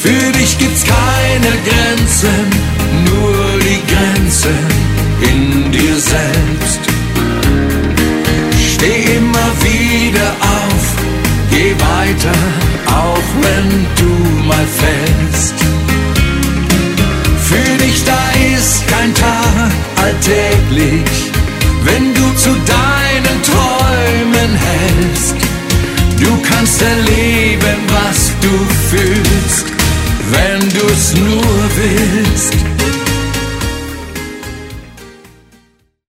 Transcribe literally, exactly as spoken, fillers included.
Für dich gibt's keine Grenzen, nur die Grenzen in dir selbst. Steh immer wieder auf, geh weiter, auch wenn du mal fällst. Für dich da ist kein Tag alltäglich, wenn du zu deinen Träumen hältst. Du kannst erleben, was du fühlst, wenn du's nur willst.